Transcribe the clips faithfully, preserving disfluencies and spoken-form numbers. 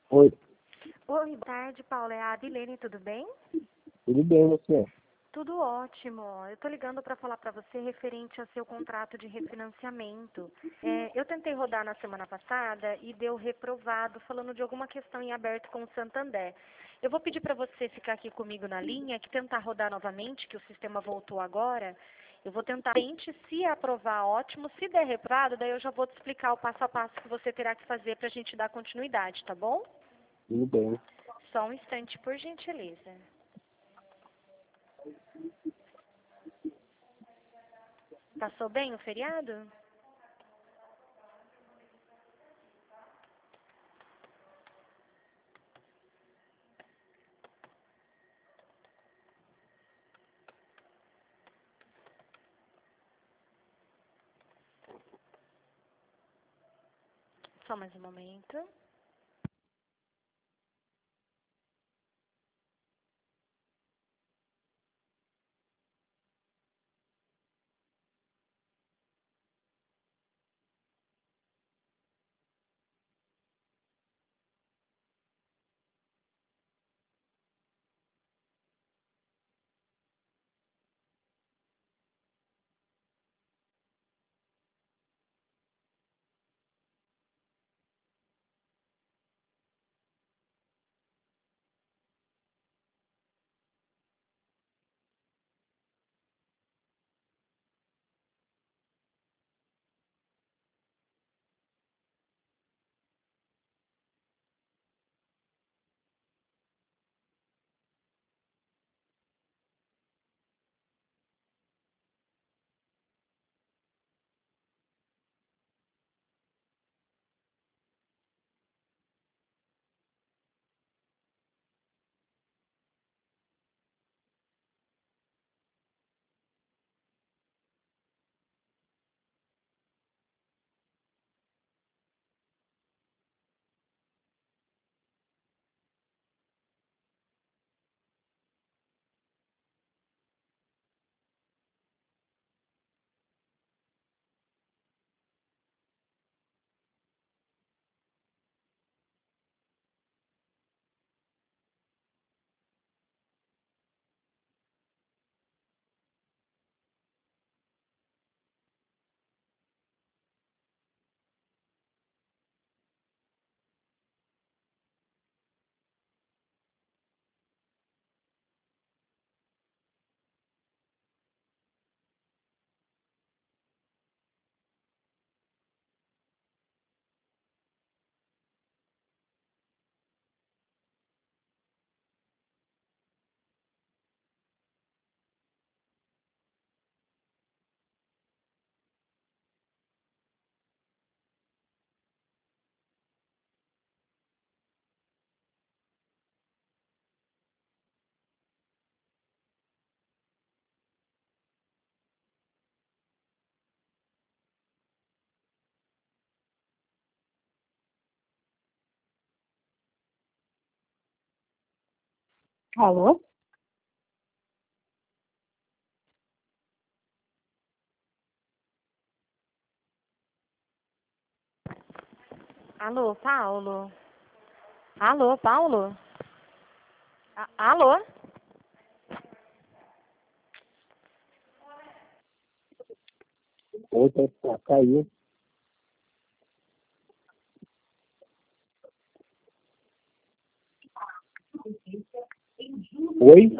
Oi, Oi, boa tarde, Paula. É a Adilene, tudo bem? tudo bem você? Tudo ótimo. Eu tô ligando para falar para você referente ao seu contrato de refinanciamento. É, eu tentei rodar na semana passada e deu reprovado, falando de alguma questão em aberto com o Santander. Eu vou pedir para você ficar aqui comigo na linha, que tentar rodar novamente, que o sistema voltou agora. Eu vou tentar, Tente, se aprovar, ótimo. Se der reprovado, daí eu já vou te explicar o passo a passo que você terá que fazer para a gente dar continuidade, tá bom? Tudo bem. Só um instante, por gentileza. Passou bem o feriado? Só mais um momento. Alô? Alô, Paulo? Alô, Paulo? A- Alô? Outra tá, caiu. Oi?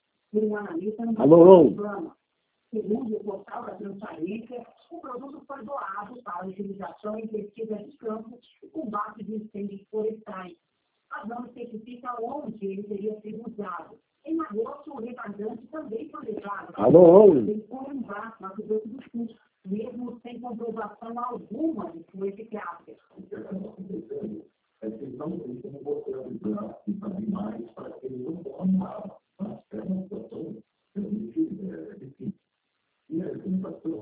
Alô? Segundo o portal da Transparência, o produto foi doado para a utilização em pesquisa de campo e combate de incêndios florestais. Mas não especifica onde ele teria sido usado. Em agosto, o retardante também foi levado. Alô? Em Corumbá, Mato Grosso